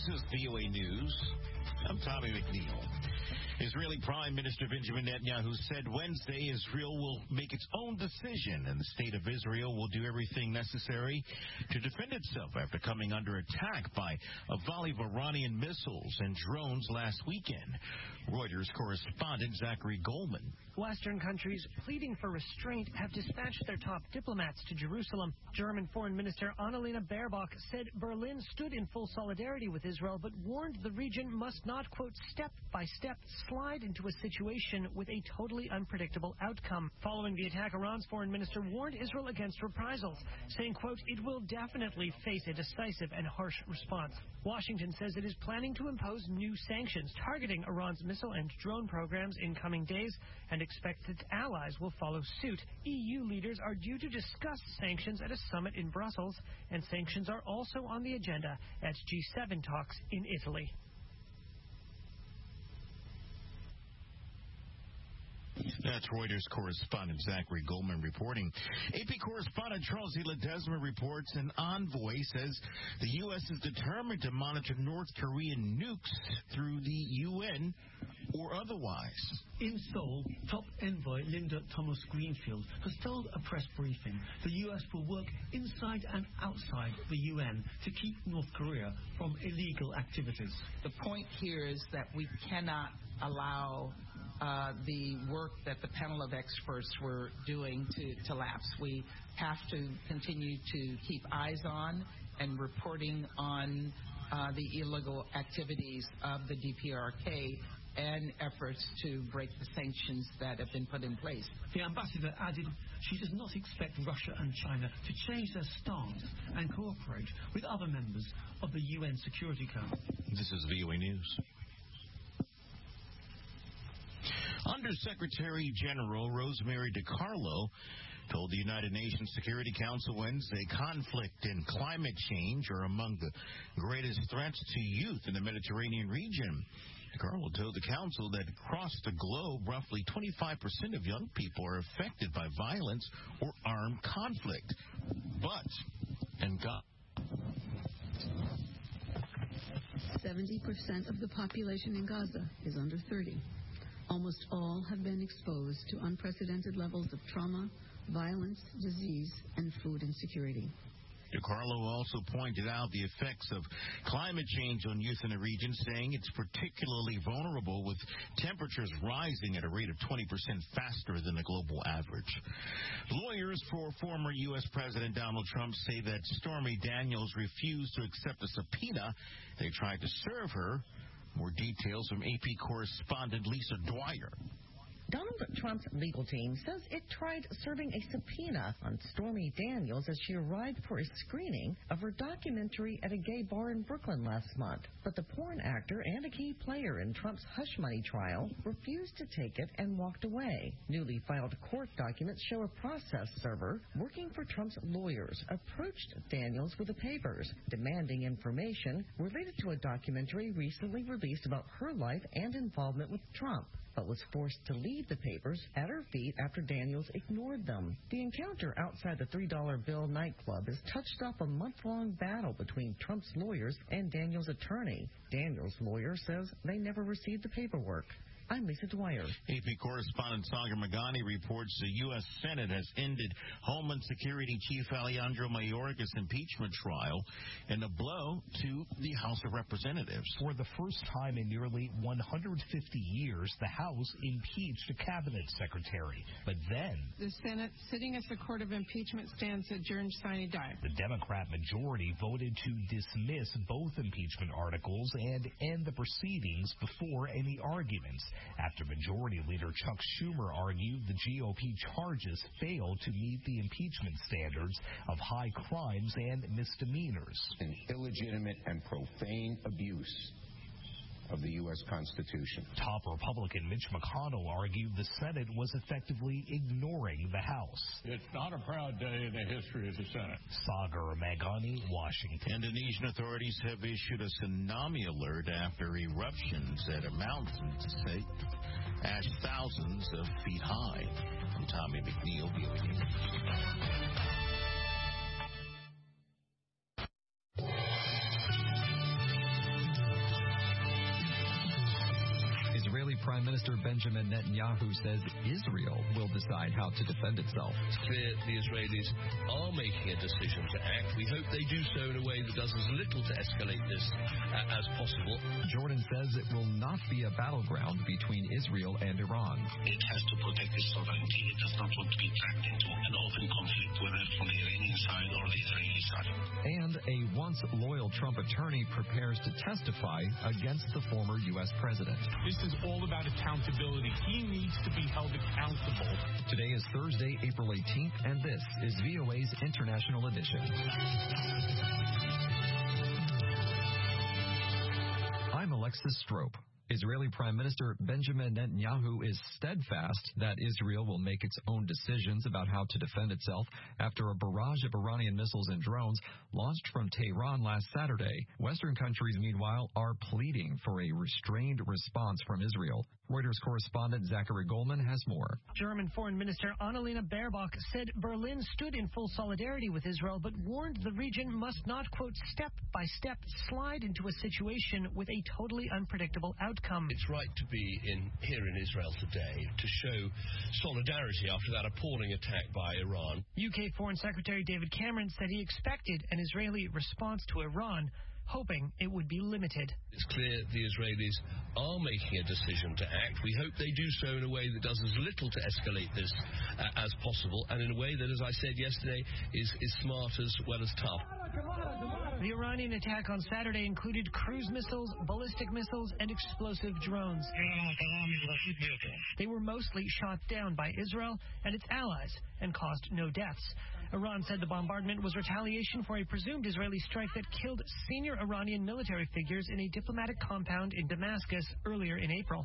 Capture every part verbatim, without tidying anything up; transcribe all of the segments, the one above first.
is V O A News. I'm Tommy McNeil. Israeli Prime Minister Benjamin Netanyahu said Wednesday Israel will make its own decision, and the state of Israel will do everything necessary to defend itself after coming under attack by a volley of Iranian missiles and drones last weekend. Reuters correspondent Zachary Goldman. Western countries pleading for restraint have dispatched their top diplomats to Jerusalem. German Foreign Minister Annalena Baerbock said Berlin stood in full solidarity with Israel, but warned the region must not, quote, step by step slide into a situation with a totally unpredictable outcome. Following the attack, Iran's foreign minister warned Israel against reprisals, saying, quote, it will definitely face a decisive and harsh response. Washington says it is planning to impose new sanctions targeting Iran's missile and drone programs in coming days and expects its allies will follow suit. E U leaders are due to discuss sanctions at a summit in Brussels, and sanctions are also on the agenda at G seven talks in Italy. That's Reuters correspondent Zachary Goldman reporting. A P correspondent Charles E. Ledesma reports an envoy says the U S is determined to monitor North Korean nukes through the U N or otherwise. In Seoul, top envoy Linda Thomas-Greenfield has told a press briefing the U S will work inside and outside the U N to keep North Korea from illegal activities. The point here is that we cannot allow Uh, the work that the panel of experts were doing to, to lapse. We have to continue to keep eyes on and reporting on uh, the illegal activities of the D P R K and efforts to break the sanctions that have been put in place. The ambassador added she does not expect Russia and China to change their stance and cooperate with other members of the U N Security Council. This is V O A News. Undersecretary General Rosemary DiCarlo told the United Nations Security Council Wednesday conflict and climate change are among the greatest threats to youth in the Mediterranean region. DiCarlo told the council that across the globe, roughly twenty-five percent of young people are affected by violence or armed conflict. But, and God... seventy percent of the population in Gaza is under thirty. Almost all have been exposed to unprecedented levels of trauma, violence, disease, and food insecurity. DiCarlo also pointed out the effects of climate change on youth in the region, saying it's particularly vulnerable with temperatures rising at a rate of twenty percent faster than the global average. Lawyers for former U S President Donald Trump say that Stormy Daniels refused to accept a subpoena they tried to serve her. More details from A P correspondent Lisa Dwyer. Donald Trump's legal team says it tried serving a subpoena on Stormy Daniels as she arrived for a screening of her documentary at a gay bar in Brooklyn last month. But the porn actor and a key player in Trump's hush money trial refused to take it and walked away. Newly filed court documents show a process server working for Trump's lawyers approached Daniels with the papers, demanding information related to a documentary recently released about her life and involvement with Trump, but was forced to leave the papers at her feet after Daniels ignored them. The encounter outside the three dollar Bill nightclub has touched off a month-long battle between Trump's lawyers and Daniels' attorney. Daniels' lawyer says they never received the paperwork. I'm Lisa Dwyer. A P correspondent Sagar Magani reports the U S Senate has ended Homeland Security Chief Alejandro Mayorkas' impeachment trial in a blow to the House of Representatives. For the first time in nearly one hundred fifty years, the House impeached a cabinet secretary. But then... the Senate, sitting as the court of impeachment, stands adjourned sine die. The Democrat majority voted to dismiss both impeachment articles and end the proceedings before any arguments, after Majority Leader Chuck Schumer argued the G O P charges failed to meet the impeachment standards of high crimes and misdemeanors. An illegitimate and profane abuse of the U S Constitution. Top Republican Mitch McConnell argued the Senate was effectively ignoring the House. It's not a proud day in the history of the Senate. Sagar Magani, Washington. Indonesian authorities have issued a tsunami alert after eruptions at a mountain to say ash thousands of feet high. I'm Tommy McNeil, V O A News. Prime Minister Benjamin Netanyahu says Israel will decide how to defend itself. It's clear the Israelis are making a decision to act. We hope they do so in a way that does as little to escalate this uh, as possible. Jordan says it will not be a battleground between Israel and Iran. It has to protect its sovereignty. It does not want to be dragged into an open conflict, whether from the Iranian side or the Israeli side. And a once loyal Trump attorney prepares to testify against the former U S president. This is all about accountability. He needs to be held accountable. Today is Thursday, April eighteenth, and this is V O A's International Edition. I'm Alexis Strope. Israeli Prime Minister Benjamin Netanyahu is steadfast that Israel will make its own decisions about how to defend itself after a barrage of Iranian missiles and drones launched from Tehran last Saturday. Western countries, meanwhile, are pleading for a restrained response from Israel. Reuters correspondent Zachary Goldman has more. German Foreign Minister Annalena Baerbock said Berlin stood in full solidarity with Israel, but warned the region must not, quote, step by step slide into a situation with a totally unpredictable outcome. It's right to be in here in Israel today to show solidarity after that appalling attack by Iran. U K Foreign Secretary David Cameron said he expected an Israeli response to Iran, hoping it would be limited. It's clear the Israelis are making a decision to act. We hope they do so in a way that does as little to escalate this uh, as possible, and in a way that, as I said yesterday, is, is smart as well as tough. The Iranian attack on Saturday included cruise missiles, ballistic missiles, and explosive drones. They were mostly shot down by Israel and its allies and caused no deaths. Iran said the bombardment was retaliation for a presumed Israeli strike that killed senior Iranian military figures in a diplomatic compound in Damascus earlier in April.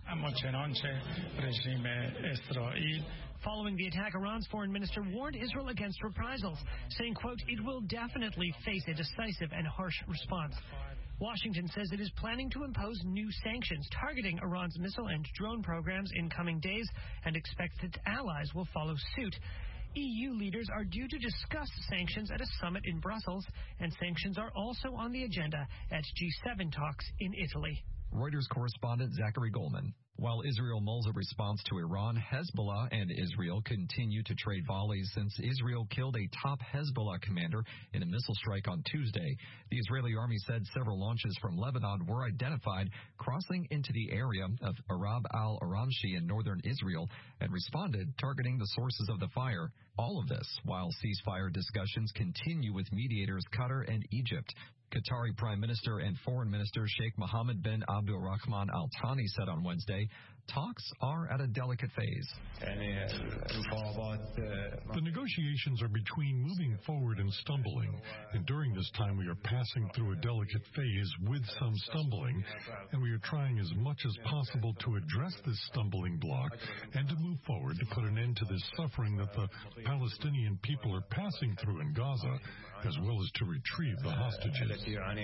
Following the attack, Iran's foreign minister warned Israel against reprisals, saying, quote, it will definitely face a decisive and harsh response. Washington says it is planning to impose new sanctions targeting Iran's missile and drone programs in coming days and expects its allies will follow suit. E U leaders are due to discuss sanctions at a summit in Brussels, and sanctions are also on the agenda at G seven talks in Italy. Reuters correspondent Zachary Goldman. While Israel mulls a response to Iran, Hezbollah and Israel continue to trade volleys since Israel killed a top Hezbollah commander in a missile strike on Tuesday. The Israeli army said several launches from Lebanon were identified crossing into the area of Arab al-Aramshi in northern Israel and responded, targeting the sources of the fire. All of this while ceasefire discussions continue with mediators Qatar and Egypt. Qatari Prime Minister and Foreign Minister Sheikh Mohammed bin Abdulrahman Al Thani said on Wednesday, talks are at a delicate phase. The negotiations are between moving forward and stumbling, and during this time we are passing through a delicate phase with some stumbling, and we are trying as much as possible to address this stumbling block and to move forward to put an end to this suffering that the Palestinian people are passing through in Gaza, as well as to retrieve the hostages.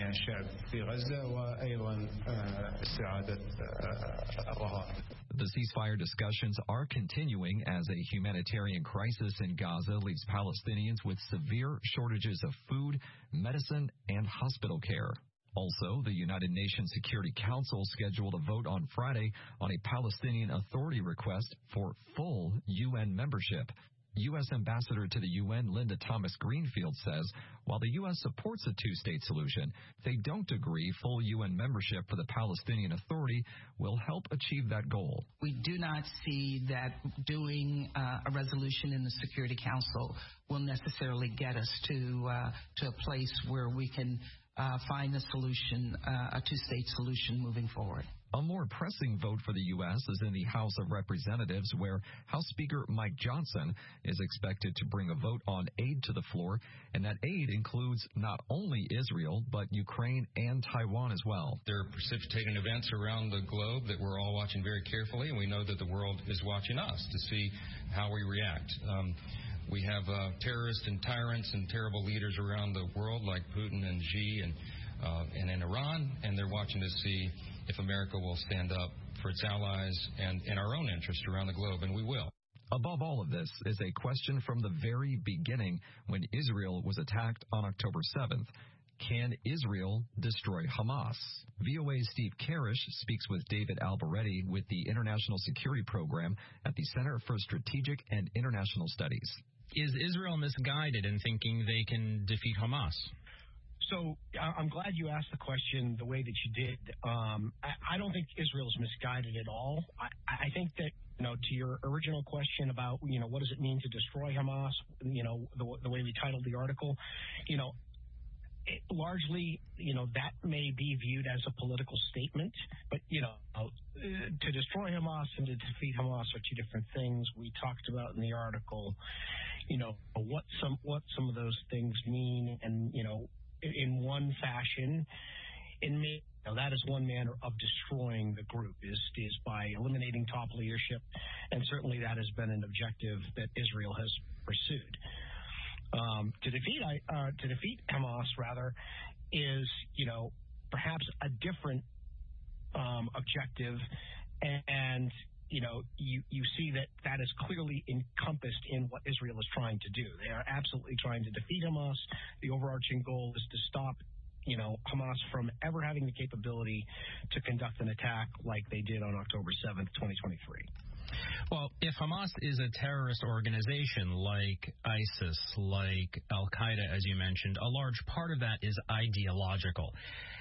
The ceasefire discussions are continuing as a humanitarian crisis in Gaza leaves Palestinians with severe shortages of food, medicine, and hospital care. Also, the United Nations Security Council scheduled a vote on Friday on a Palestinian Authority request for full U N membership. U S Ambassador to the U N Linda Thomas-Greenfield says while the U S supports a two-state solution, they don't agree full U N membership for the Palestinian Authority will help achieve that goal. We do not see that doing uh, a resolution in the Security Council will necessarily get us to uh, to a place where we can uh, find a solution, uh, a two-state solution moving forward. A more pressing vote for the U S is in the House of Representatives, where House Speaker Mike Johnson is expected to bring a vote on aid to the floor, and that aid includes not only Israel, but Ukraine and Taiwan as well. There are precipitating events around the globe that we're all watching very carefully, and we know that the world is watching us to see how we react. Um, we have uh, terrorists and tyrants and terrible leaders around the world like Putin and Xi and, uh, and in Iran, and they're watching to see if America will stand up for its allies and in our own interest around the globe, and we will. Above all of this is a question from the very beginning when Israel was attacked on October seventh. Can Israel destroy Hamas? V O A's Steve Karish speaks with David Alberetti with the International Security Program at the Center for Strategic and International Studies. Is Israel misguided in thinking they can defeat Hamas? So I'm glad you asked the question the way that you did. Um, I, I don't think Israel's misguided at all. I, I think that, you know, to your original question about, you know, what does it mean to destroy Hamas, you know, the, the way we titled the article, you know, it, largely, you know, that may be viewed as a political statement. But, you know, uh, to destroy Hamas and to defeat Hamas are two different things. We talked about in the article, you know, what some what some of those things mean. And, you know, in one fashion, in me, you know, that is one manner of destroying the group, is is by eliminating top leadership, and certainly that has been an objective that Israel has pursued. Um, to defeat uh, to defeat Hamas, rather, is, you know, perhaps a different um, objective, and, and you know, you, you see that that is clearly encompassed in what Israel is trying to do. They are absolutely trying to defeat Hamas. The overarching goal is to stop, you know, Hamas from ever having the capability to conduct an attack like they did on October seventh, twenty twenty-three. Well, if Hamas is a terrorist organization like ISIS, like Al-Qaeda, as you mentioned, a large part of that is ideological.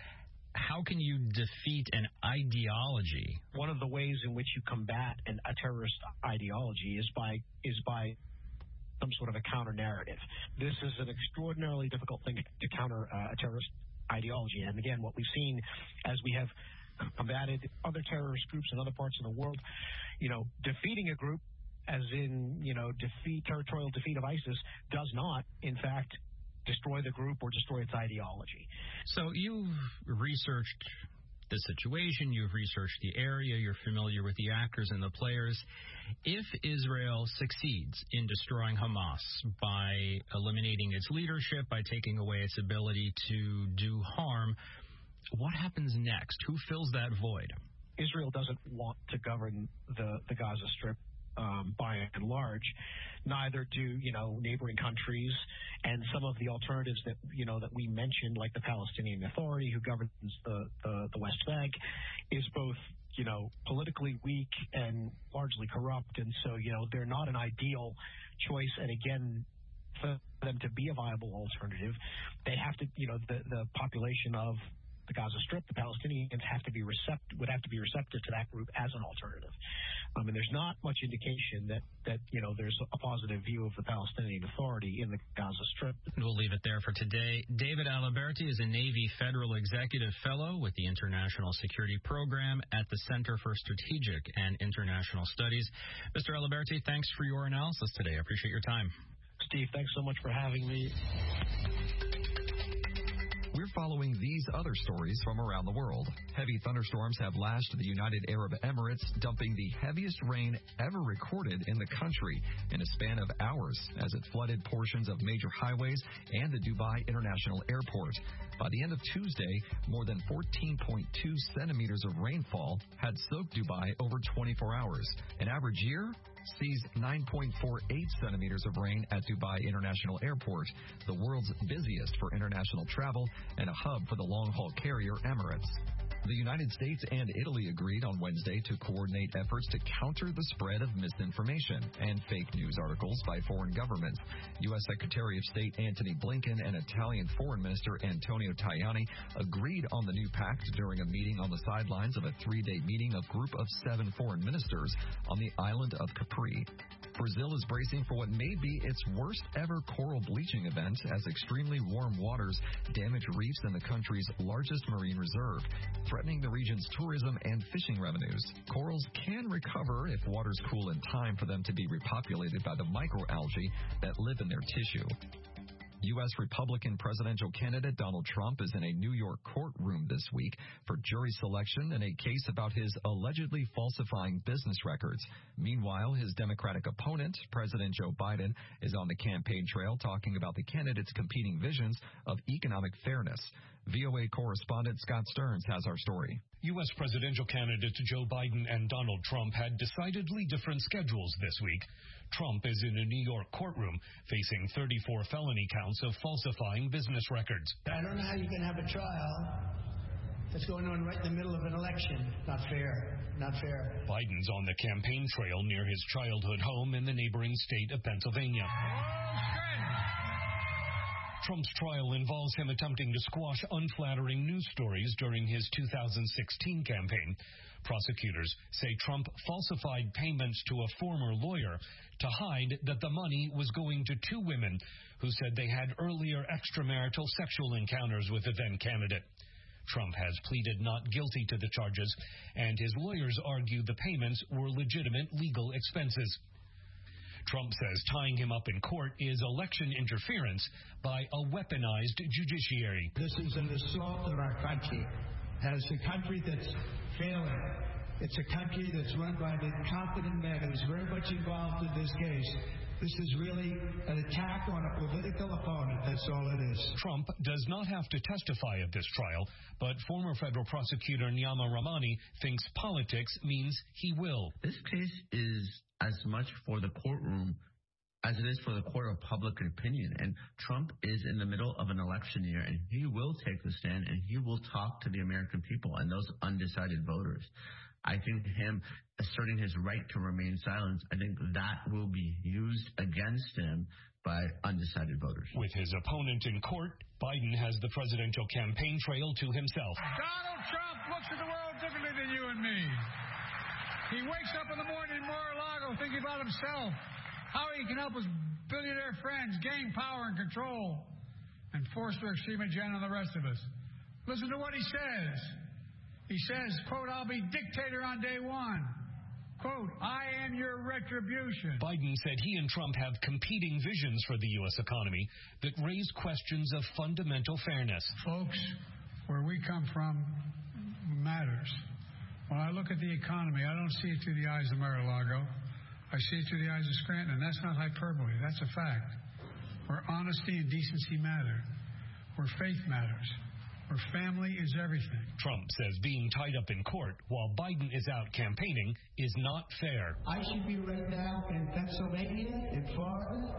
How can you defeat an ideology? One of the ways in which you combat an, a terrorist ideology is by is by some sort of a counter narrative. This is an extraordinarily difficult thing to counter uh, a terrorist ideology. And again, what we've seen as we have combated other terrorist groups in other parts of the world, you know, defeating a group, as in, you know, defeat territorial defeat of ISIS, does not, in fact, destroy the group or destroy its ideology. So you've researched the situation, you've researched the area, you're familiar with the actors and the players. If Israel succeeds in destroying Hamas by eliminating its leadership, by taking away its ability to do harm, what happens next? Who fills that void? Israel doesn't want to govern the, the Gaza Strip um, by and large. Neither do, you know, neighboring countries, and some of the alternatives that, you know, that we mentioned, like the Palestinian Authority, who governs the, the, the West Bank, is both, you know, politically weak and largely corrupt. And so, you know, they're not an ideal choice. And again, for them to be a viable alternative, they have to, you know, the, the population of the Gaza Strip, the Palestinians have to be recept- would have to be receptive to that group as an alternative. Um, and there's not much indication that, that, you know, there's a positive view of the Palestinian Authority in the Gaza Strip. We'll leave it there for today. David Alberti is a Navy Federal Executive Fellow with the International Security Program at the Center for Strategic and International Studies. Mister Alberti, thanks for your analysis today. I appreciate your time. Steve, thanks so much for having me. We're following these other stories from around the world. Heavy thunderstorms have lashed the United Arab Emirates, dumping the heaviest rain ever recorded in the country in a span of hours as it flooded portions of major highways and the Dubai International Airport. By the end of Tuesday, more than fourteen point two centimeters of rainfall had soaked Dubai over twenty-four hours. An average year sees nine point four eight centimeters of rain at Dubai International Airport, the world's busiest for international travel and a hub for the long-haul carrier Emirates. The United States and Italy agreed on Wednesday to coordinate efforts to counter the spread of misinformation and fake news articles by foreign governments. U S Secretary of State Antony Blinken and Italian Foreign Minister Antonio Tajani agreed on the new pact during a meeting on the sidelines of a three-day meeting of Group of Seven foreign ministers on the island of Capri. Brazil is bracing for what may be its worst ever coral bleaching event as extremely warm waters damage reefs in the country's largest marine reserve, threatening the region's tourism and fishing revenues. Corals can recover if waters cool in time for them to be repopulated by the microalgae that live in their tissue. U S Republican presidential candidate Donald Trump is in a New York courtroom this week for jury selection in a case about his allegedly falsifying business records. Meanwhile, his Democratic opponent, President Joe Biden, is on the campaign trail talking about the candidates' competing visions of economic fairness. V O A correspondent Scott Stearns has our story. U S presidential candidates Joe Biden and Donald Trump had decidedly different schedules this week. Trump is in a New York courtroom facing thirty-four felony counts of falsifying business records. I don't know how you can have a trial that's going on right in the middle of an election. Not fair. Not fair. Biden's on the campaign trail near his childhood home in the neighboring state of Pennsylvania. Trump's trial involves him attempting to squash unflattering news stories during his two thousand sixteen campaign. Prosecutors say Trump falsified payments to a former lawyer to hide that the money was going to two women who said they had earlier extramarital sexual encounters with the then candidate. Trump has pleaded not guilty to the charges, and his lawyers argue the payments were legitimate legal expenses. Trump says tying him up in court is election interference by a weaponized judiciary. This is an assault on our country. As a country that's failing, it's a country that's run by an incompetent man who's very much involved in this case. This is really an attack on a political opponent. That's all it is. Trump does not have to testify at this trial, but former federal prosecutor Nyama Ramani thinks politics means he will. This case is as much for the courtroom as it is for the court of public opinion. And Trump is in the middle of an election year, and he will take the stand, and he will talk to the American people and those undecided voters. I think him asserting his right to remain silent, I think that will be used against him by undecided voters. With his opponent in court, Biden has the presidential campaign trail to himself. Donald Trump looks at the world differently than you and me. He wakes up in the morning in Mar-a-Lago thinking about himself, how he can help his billionaire friends gain power and control and force their extreme agenda on the rest of us. Listen to what he says. He says, quote, I'll be dictator on day one. Quote, I am your retribution. Biden said he and Trump have competing visions for the U S economy that raise questions of fundamental fairness. Folks, where we come from matters. When I look at the economy, I don't see it through the eyes of Mar-a-Lago. I see it through the eyes of Scranton, and that's not hyperbole. That's a fact. Where honesty and decency matter. Where faith matters. Where family is everything. Trump says being tied up in court while Biden is out campaigning is not fair. I should be right now in Pennsylvania, in Florida,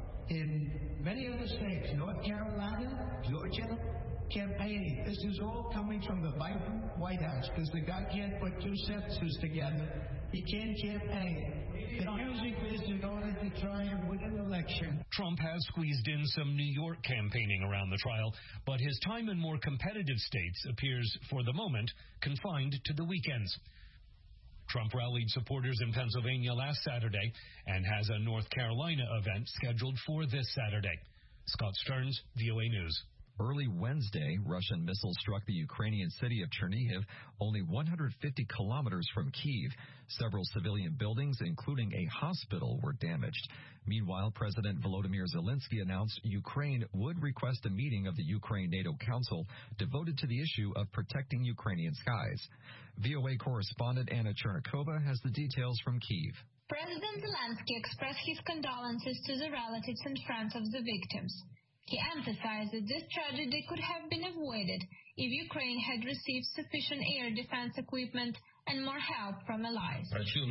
in many other states, North Carolina, Georgia, campaigning. This is all coming from the Biden White House because the guy can't put two sentences together. He can't campaign. They're using this in order to try and win an election. Trump has squeezed in some New York campaigning around the trial, but his time in more competitive states appears, for the moment, confined to the weekends. Trump rallied supporters in Pennsylvania last Saturday and has a North Carolina event scheduled for this Saturday. Scott Stearns, V O A News. Early Wednesday, Russian missiles struck the Ukrainian city of Chernihiv, only one hundred fifty kilometers from Kyiv. Several civilian buildings, including a hospital, were damaged. Meanwhile, President Volodymyr Zelensky announced Ukraine would request a meeting of the Ukraine-NATO Council devoted to the issue of protecting Ukrainian skies. V O A correspondent Anna Chernikova has the details from Kyiv. President Zelensky expressed his condolences to the relatives and friends of the victims. He emphasized that this tragedy could have been avoided if Ukraine had received sufficient air defense equipment and more help from allies.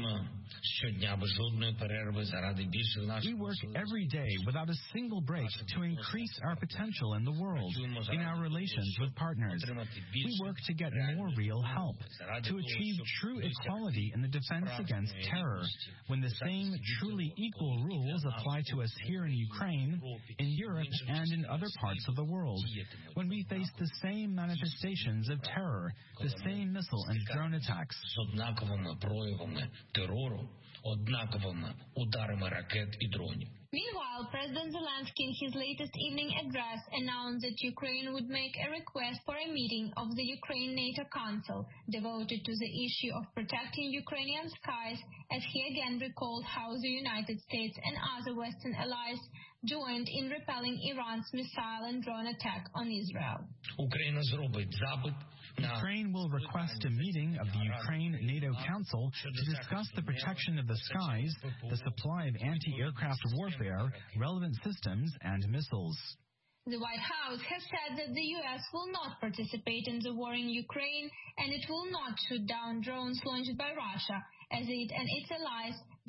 We work every day without a single break to increase our potential in the world, in our relations with partners. We work to get more real help, to achieve true equality in the defense against terror, when the same truly equal rules apply to us here in Ukraine, in Europe, and in other parts of the world, when we face the same manifestations of terror, the same missile and drone attacks. З однаковими проявами терору, однаковими ударами ракет і дронів. Meanwhile, President Zelensky in his latest evening address announced that Ukraine would make a request for a meeting of the Ukraine-NATO Council devoted to the issue of protecting Ukrainian skies, as he again recalled how the United States and other Western allies joined in repelling Iran's missile and drone attack on Israel. Ukraine зробить запит. Ukraine will request a meeting of the Ukraine-NATO Council to discuss the protection of the skies, the supply of anti-aircraft warfare, relevant systems, and missiles. The White House has said that the U S will not participate in the war in Ukraine, and it will not shoot down drones launched by Russia, as it and its allies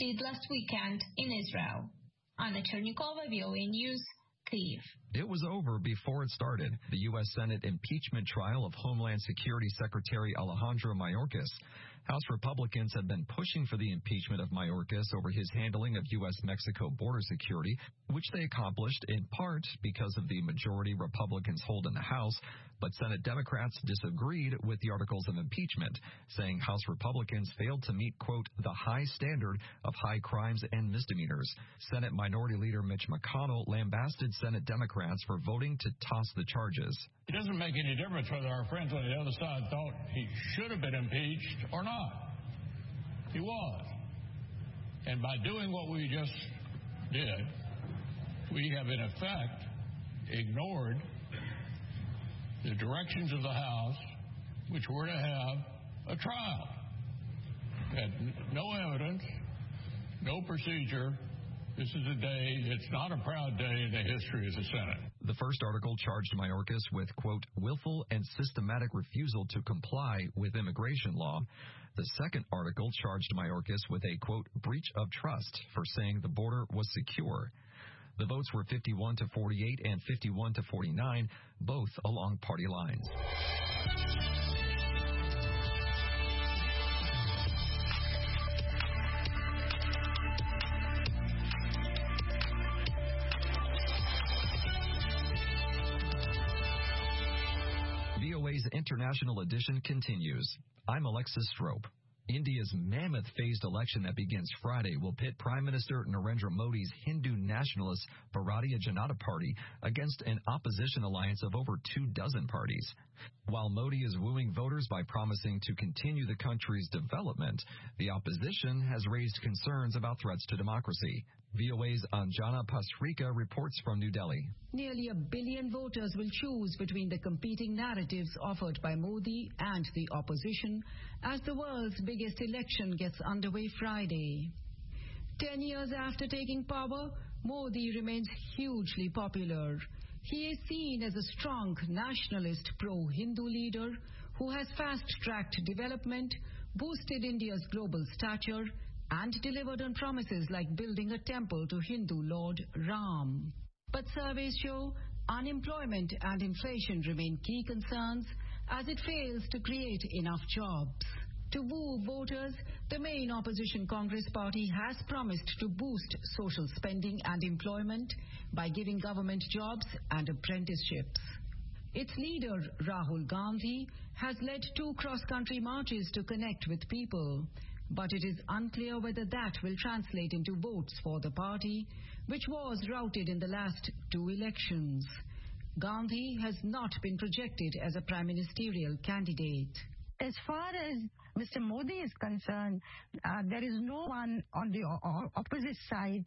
did last weekend in Israel. Anna Chernikova, V O A News, Kyiv. It was over before it started. The U S Senate impeachment trial of Homeland Security Secretary Alejandro Mayorkas. House Republicans have been pushing for the impeachment of Mayorkas over his handling of U S Mexico border security, which they accomplished in part because of the majority Republicans hold in the House. But Senate Democrats disagreed with the articles of impeachment, saying House Republicans failed to meet, quote, the high standard of high crimes and misdemeanors. Senate Minority Leader Mitch McConnell lambasted Senate Democrats for voting to toss the charges. It doesn't make any difference whether our friends on the other side thought he should have been impeached or not. He was. And by doing what we just did, we have in effect ignored the directions of the House, which were to have a trial. Had no evidence, no procedure. This is a day that's not a proud day in the history of the Senate. The first article charged Mayorkas with, quote, willful and systematic refusal to comply with immigration law. The second article charged Mayorkas with a, quote, breach of trust for saying the border was secure. The votes were fifty-one to forty-eight and fifty-one to forty-nine, both along party lines. V O A's International Edition continues. I'm Alexis Strope. India's mammoth phased election that begins Friday will pit Prime Minister Narendra Modi's Hindu nationalist Bharatiya Janata Party against an opposition alliance of over two dozen parties. While Modi is wooing voters by promising to continue the country's development, the opposition has raised concerns about threats to democracy. V O A's Anjana Pasrika reports from New Delhi. Nearly a billion voters will choose between the competing narratives offered by Modi and the opposition as the world's biggest election gets underway Friday. Ten years after taking power, Modi remains hugely popular. He is seen as a strong nationalist pro-Hindu leader who has fast-tracked development, boosted India's global stature, and delivered on promises like building a temple to Hindu Lord Ram. But surveys show unemployment and inflation remain key concerns as it fails to create enough jobs. To woo voters, the main opposition Congress party has promised to boost social spending and employment by giving government jobs and apprenticeships. Its leader, Rahul Gandhi, has led two cross-country marches to connect with people. But it is unclear whether that will translate into votes for the party, which was routed in the last two elections. Gandhi has not been projected as a prime ministerial candidate. As far as Mister Modi is concerned, uh, there is no one on the o- opposite side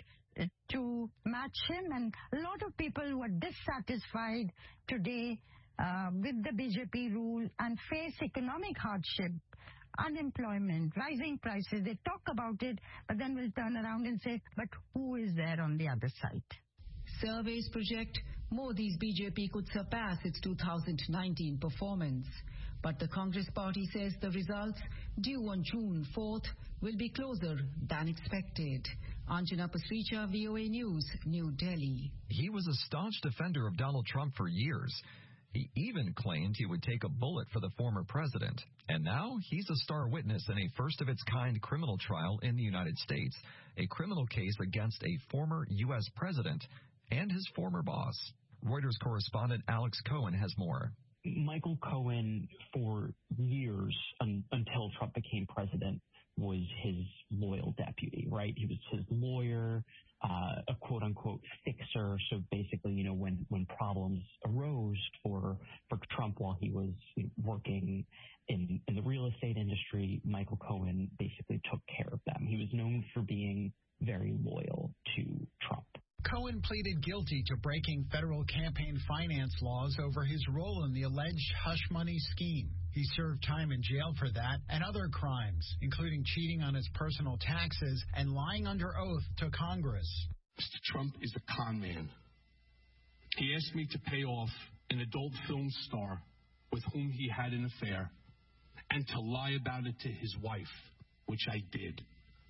to match him, and a lot of people who are dissatisfied today uh, with the B J P rule and face economic hardship, unemployment, rising prices. They talk about it, but then will turn around and say, but who is there on the other side? Surveys project Modi's B J P could surpass its two thousand nineteen performance. But the Congress party says the results, due on June fourth, will be closer than expected. Anjana Pasricha, V O A News, New Delhi. He was a staunch defender of Donald Trump for years. He even claimed he would take a bullet for the former president. And now he's a star witness in a first-of-its-kind criminal trial in the United States, a criminal case against a former U S president and his former boss. Reuters correspondent Alex Cohen has more. Michael Cohen, for years un- until Trump became president, was his loyal deputy, right? He was his lawyer, uh, a quote-unquote fixer. So basically, you know, when, when problems arose for for Trump while he was working in, in the real estate industry, Michael Cohen basically took care of them. He was known for being very loyal to Trump. Cohen pleaded guilty to breaking federal campaign finance laws over his role in the alleged hush money scheme. He served time in jail for that and other crimes, including cheating on his personal taxes and lying under oath to Congress. Mister Trump is a con man. He asked me to pay off an adult film star with whom he had an affair and to lie about it to his wife, which I did.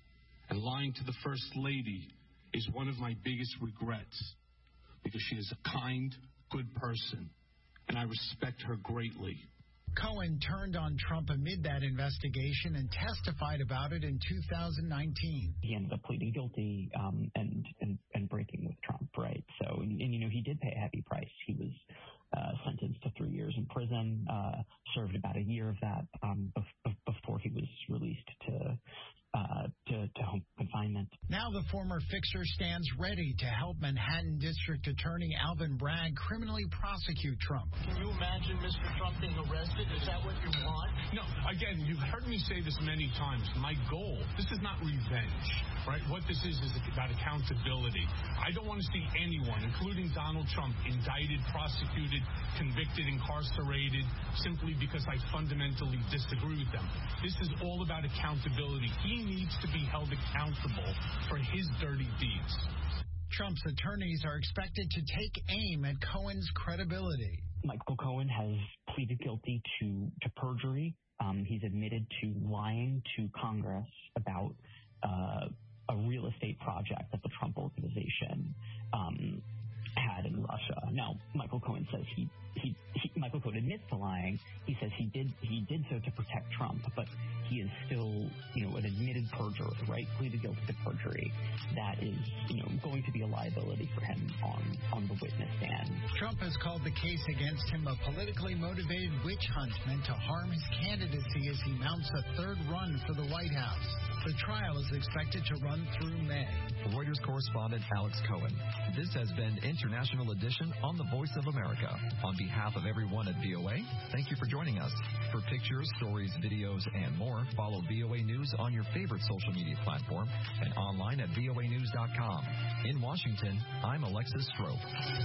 and lying to the First Lady is one of my biggest regrets, because she is a kind, good person, and I respect her greatly. Cohen turned on Trump amid that investigation and testified about it in two thousand nineteen. He ended up pleading guilty um, and, and and breaking with Trump, right? So, and, and you know, he did pay a heavy price. He was uh, sentenced to three years in prison, uh, served about a year of that um, bef- before he was released to uh, to, to home confinement. Now the former fixer stands ready to help Manhattan District Attorney Alvin Bragg criminally prosecute Trump. Can you imagine Mister Trump being arrested? Is that what you want? No, again, you've heard me say this many times. My goal, this is not revenge, right? What this is is about accountability. I don't want to see anyone, including Donald Trump, indicted, prosecuted, convicted, incarcerated, simply because I fundamentally disagree with them. This is all about accountability. He needs to be held accountable for his dirty deeds. Trump's attorneys are expected to take aim at Cohen's credibility. Michael Cohen has pleaded guilty to, to perjury. Um, he's admitted to lying to Congress about uh, a real estate project that the Trump organization um, had in Russia. Now, Michael Cohen says he, he, he Michael Cohen admits to lying. He says he did he did so to protect Trump, but he is still, you know, an admitted perjurer, right? Pleaded guilty to perjury. That is, you know, going to be a liability for him on, on the witness stand. Trump has called the case against him a politically motivated witch hunt meant to harm his candidacy as he mounts a third run for the White House. The trial is expected to run through May. Reuters correspondent Alex Cohen. This has been International Edition on the Voice of America. On behalf of everyone at V O A, thank you for joining us. For pictures, stories, videos, and more, follow V O A News on your favorite social media platform and online at V O A news dot com. In Washington, I'm Alexis Strope.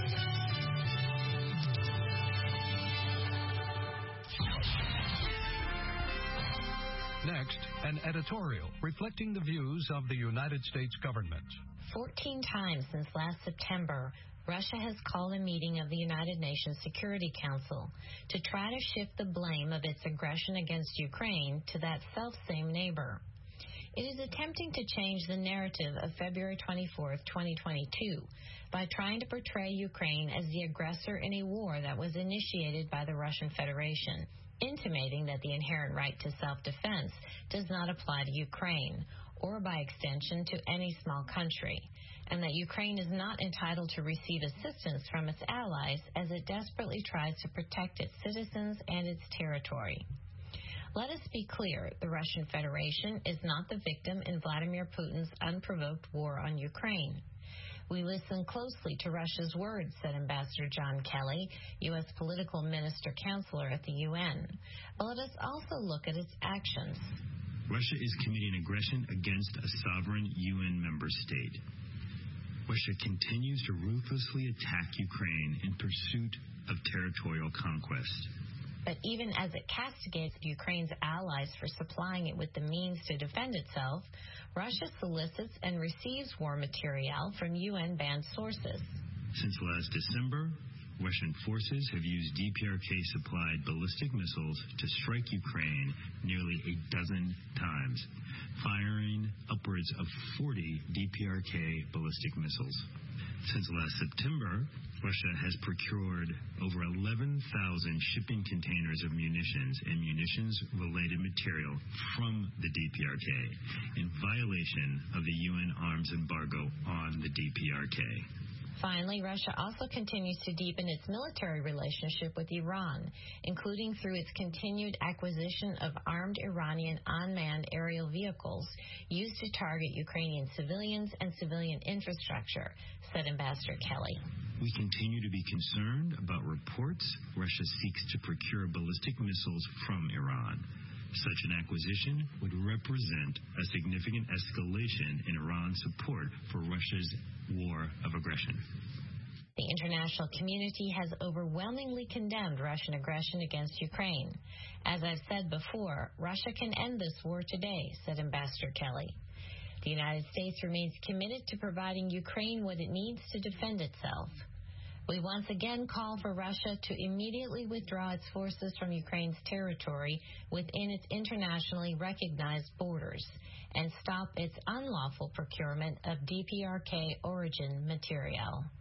Next, an editorial reflecting the views of the United States government. Fourteen times since last September, Russia has called a meeting of the United Nations Security Council to try to shift the blame of its aggression against Ukraine to that self-same neighbor. It is attempting to change the narrative of February twenty-fourth, twenty twenty-two, by trying to portray Ukraine as the aggressor in a war that was initiated by the Russian Federation, intimating that the inherent right to self-defense does not apply to Ukraine, or by extension to any small country, and that Ukraine is not entitled to receive assistance from its allies as it desperately tries to protect its citizens and its territory. Let us be clear, the Russian Federation is not the victim in Vladimir Putin's unprovoked war on Ukraine. We listen closely to Russia's words, said Ambassador John Kelly, U S political minister counselor at the U N. But let us also look at its actions. Russia is committing aggression against a sovereign U N member state. Russia continues to ruthlessly attack Ukraine in pursuit of territorial conquest. But even as it castigates Ukraine's allies for supplying it with the means to defend itself, Russia solicits and receives war material from U N-banned sources. Since last December, Russian forces have used D P R K-supplied ballistic missiles to strike Ukraine nearly a dozen times, firing upwards of forty D P R K ballistic missiles. Since last September, Russia has procured over eleven thousand shipping containers of munitions and munitions-related material from the D P R K in violation of the U N arms embargo on the D P R K. Finally, Russia also continues to deepen its military relationship with Iran, including through its continued acquisition of armed Iranian unmanned aerial vehicles used to target Ukrainian civilians and civilian infrastructure, said Ambassador Kelly. We continue to be concerned about reports Russia seeks to procure ballistic missiles from Iran. Such an acquisition would represent a significant escalation in Iran's support for Russia's war of aggression. The international community has overwhelmingly condemned Russian aggression against Ukraine. As I've said before, Russia can end this war today, said Ambassador Kelly. The United States remains committed to providing Ukraine what it needs to defend itself. We once again call for Russia to immediately withdraw its forces from Ukraine's territory within its internationally recognized borders and stop its unlawful procurement of D P R K origin material.